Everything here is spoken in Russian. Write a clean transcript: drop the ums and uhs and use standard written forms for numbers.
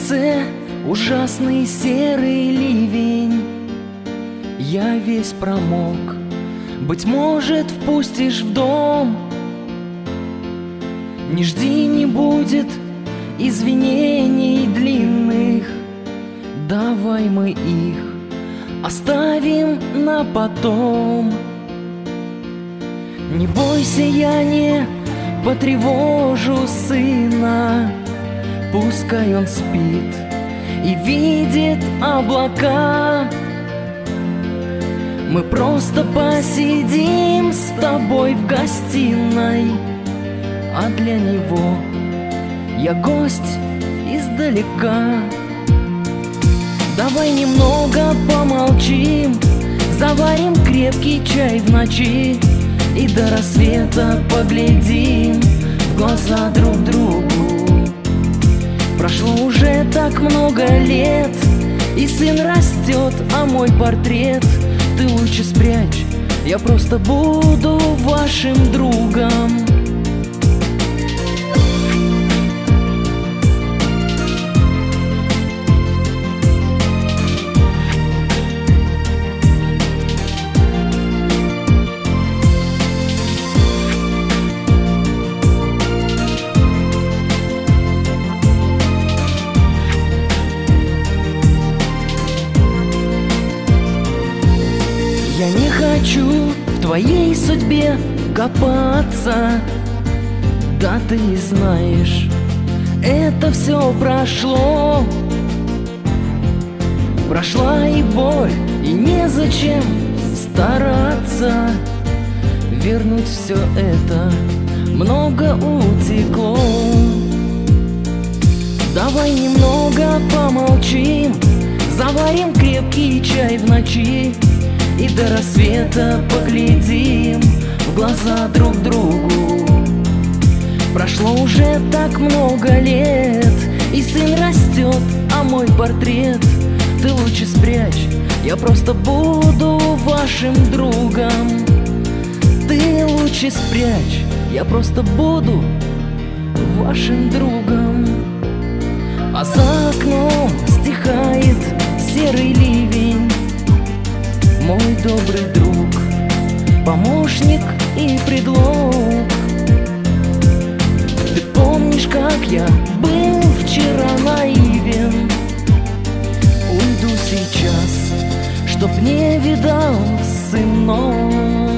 улице ужасный серый ливень. Я весь промок, быть может, впустишь в дом. Не жди, не будет извинений длинных. Давай мы их оставим на потом. Не бойся, я не потревожу сына. Пускай он спит и видит облака. Мы просто посидим с тобой в гостиной, а для него я гость издалека. Давай немного помолчим, заварим крепкий чай в ночи и до рассвета поглядим в глаза друг другу. Прошло уже так много лет, и сын растет, а мой портрет ты лучше спрячь, я просто буду вашим другом. Я не хочу в твоей судьбе копаться. Да ты знаешь, это все прошло. Прошла и боль, и незачем стараться вернуть все это, много утекло. Давай немного помолчим, заварим крепкий чай в ночи и до рассвета поглядим в глаза друг другу. Прошло уже так много лет, и сын растет, а мой портрет ты лучше спрячь, я просто буду вашим другом. Ты лучше спрячь, я просто буду вашим другом. А за окном стихает серый ливень. Мой добрый друг, помощник и предлог. Ты помнишь, как я был вчера наивен? Уйду сейчас, чтоб не видал сынок.